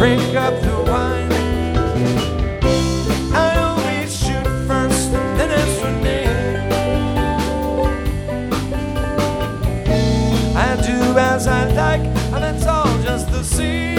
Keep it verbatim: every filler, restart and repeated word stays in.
drink up the wine. I always shoot first and then ask for name. I do as I like, and it's all just the same.